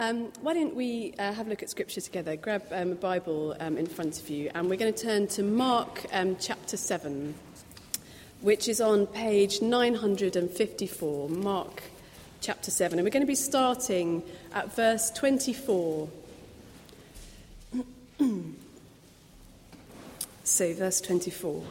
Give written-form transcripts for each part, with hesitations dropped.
Why don't we have a look at Scripture together? Grab a Bible in front of you, and we're going to turn to Mark chapter 7, which is on page 954, Mark chapter 7. And we're going to be starting at verse 24. So, verse 24.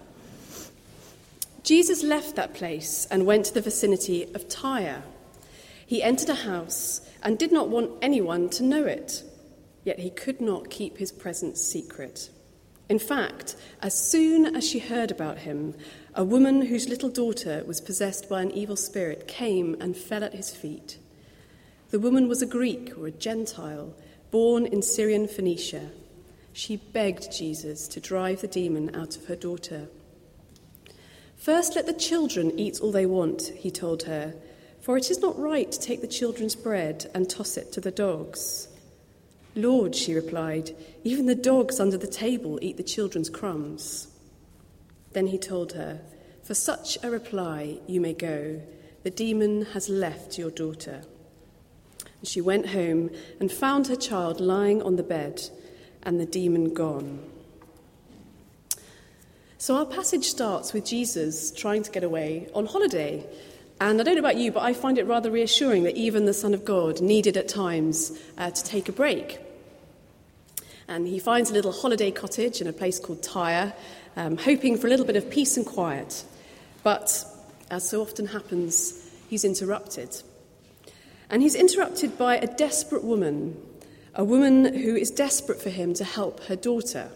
Jesus left that place and went to the vicinity of Tyre. He entered a house and did not want anyone to know it, yet he could not keep his presence secret. In fact, as soon as she heard about him, a woman whose little daughter was possessed by an evil spirit came and fell at his feet. The woman was a Greek or a Gentile, born in Syrian Phoenicia. She begged Jesus to drive the demon out of her daughter. "First let the children eat all they want," he told her, "for it is not right to take the children's bread and toss it to the dogs." "Lord," she replied, "even the dogs under the table eat the children's crumbs." Then he told her, "For such a reply you may go. The demon has left your daughter." And she went home and found her child lying on the bed and the demon gone. So our passage starts with Jesus trying to get away on holiday. And I don't know about you, but I find it rather reassuring that even the Son of God needed at times to take a break. And he finds a little holiday cottage in a place called Tyre, hoping for a little bit of peace and quiet. But, as so often happens, he's interrupted. And he's interrupted by a desperate woman, a woman who is desperate for him to help her daughter.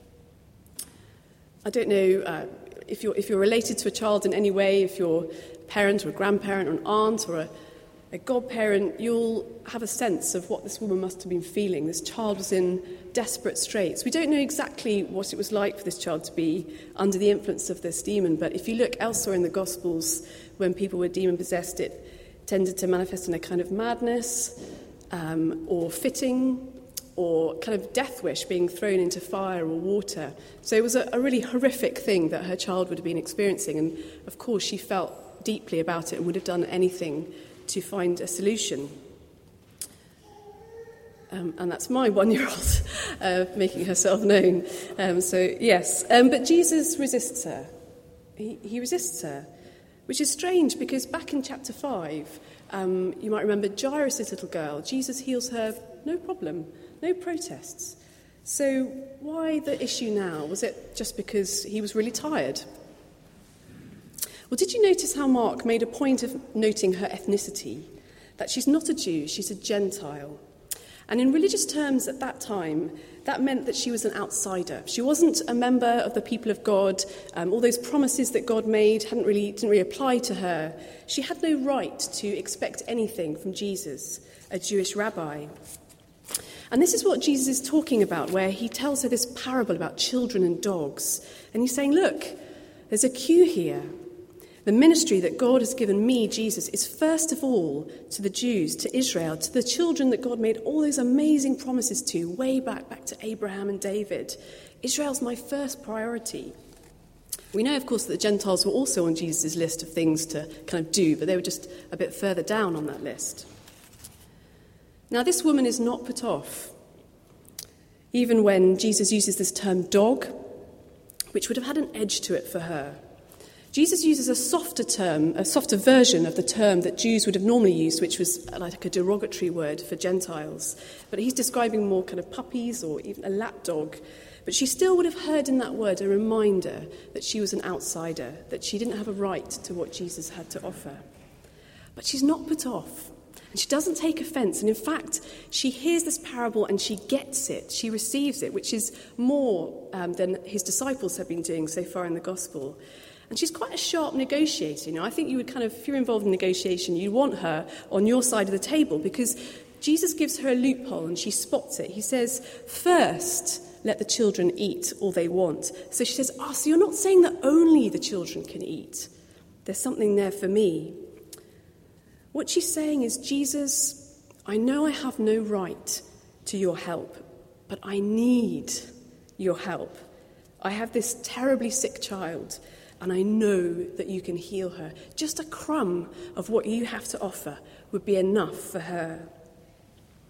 I don't know if you're related to a child in any way, if you're a parent or a grandparent or an aunt or a godparent, you'll have a sense of what this woman must have been feeling. This child was in desperate straits. We don't know exactly what it was like for this child to be under the influence of this demon, but if you look elsewhere in the Gospels, when people were demon-possessed, it tended to manifest in a kind of madness or fitting, or kind of death wish, being thrown into fire or water. So it was a really horrific thing that her child would have been experiencing, and of course she felt deeply about it and would have done anything to find a solution. And that's my 1-year-old making herself known. But Jesus resists her. He resists her, which is strange because back in chapter 5, you might remember Jairus' little girl. Jesus heals her, no problem. No protests. So why the issue now? Was it just because he was really tired? Well, did you notice how Mark made a point of noting her ethnicity? That she's not a Jew, she's a Gentile. And in religious terms at that time, that meant that she was an outsider. She wasn't a member of the people of God. All those promises that God made didn't really apply to her. She had no right to expect anything from Jesus, a Jewish rabbi. And this is what Jesus is talking about, where he tells her this parable about children and dogs. And he's saying, look, there's a cue here. The ministry that God has given me, Jesus, is first of all to the Jews, to Israel, to the children that God made all those amazing promises to, way back to Abraham and David. Israel's my first priority. We know, of course, that the Gentiles were also on Jesus' list of things to kind of do, but they were just a bit further down on that list. Now, this woman is not put off, even when Jesus uses this term dog, which would have had an edge to it for her. Jesus uses a softer version of the term that Jews would have normally used, which was like a derogatory word for Gentiles. But he's describing more kind of puppies or even a lap dog. But she still would have heard in that word a reminder that she was an outsider, that she didn't have a right to what Jesus had to offer. But she's not put off. And she doesn't take offence. And in fact, she hears this parable and she gets it. She receives it, which is more than his disciples have been doing so far in the gospel. And she's quite a sharp negotiator. You know, I think you would if you're involved in negotiation, you want her on your side of the table because Jesus gives her a loophole and she spots it. He says, first, let the children eat all they want. So she says, so you're not saying that only the children can eat. There's something there for me. What she's saying is, Jesus, I know I have no right to your help, but I need your help. I have this terribly sick child, and I know that you can heal her. Just a crumb of what you have to offer would be enough for her.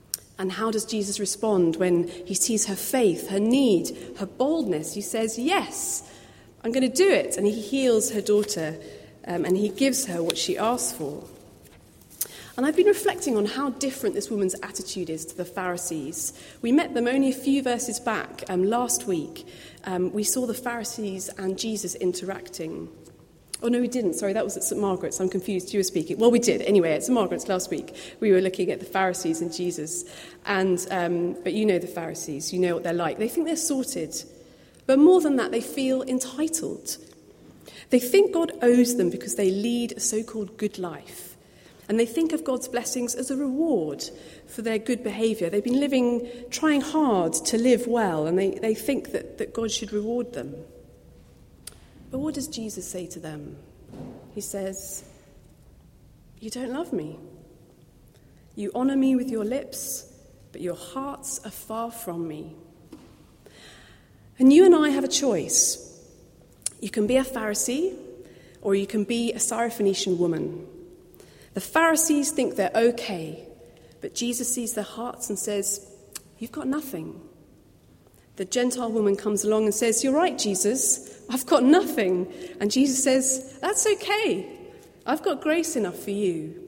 And how does Jesus respond when he sees her faith, her need, her boldness? He says, yes, I'm going to do it. And he heals her daughter and he gives her what she asked for. And I've been reflecting on how different this woman's attitude is to the Pharisees. We met them only a few verses back last week. We saw the Pharisees and Jesus interacting. Oh, no, we didn't. Sorry, that was at St. Margaret's. I'm confused. You were speaking. Well, we did. Anyway, at St. Margaret's last week, we were looking at the Pharisees and Jesus. But you know the Pharisees. You know what they're like. They think they're sorted. But more than that, they feel entitled. They think God owes them because they lead a so-called good life. And they think of God's blessings as a reward for their good behaviour. They've been trying hard to live well, and they think that God should reward them. But what does Jesus say to them? He says, you don't love me. You honour me with your lips, but your hearts are far from me. And you and I have a choice. You can be a Pharisee, or you can be a Syrophoenician woman. The Pharisees think they're okay, but Jesus sees their hearts and says, you've got nothing. The Gentile woman comes along and says, you're right, Jesus, I've got nothing. And Jesus says, that's okay. I've got grace enough for you.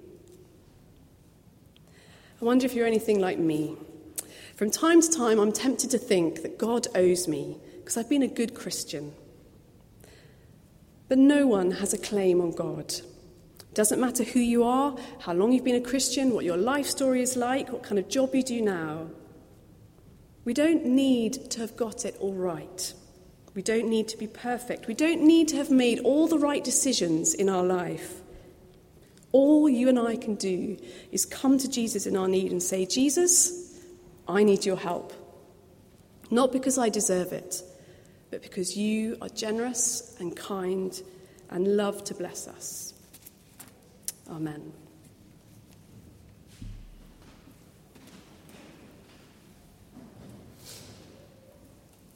I wonder if you're anything like me. From time to time, I'm tempted to think that God owes me because I've been a good Christian. But no one has a claim on God. It doesn't matter who you are, how long you've been a Christian, what your life story is like, what kind of job you do now. We don't need to have got it all right. We don't need to be perfect. We don't need to have made all the right decisions in our life. All you and I can do is come to Jesus in our need and say, Jesus, I need your help. Not because I deserve it, but because you are generous and kind and love to bless us. Amen.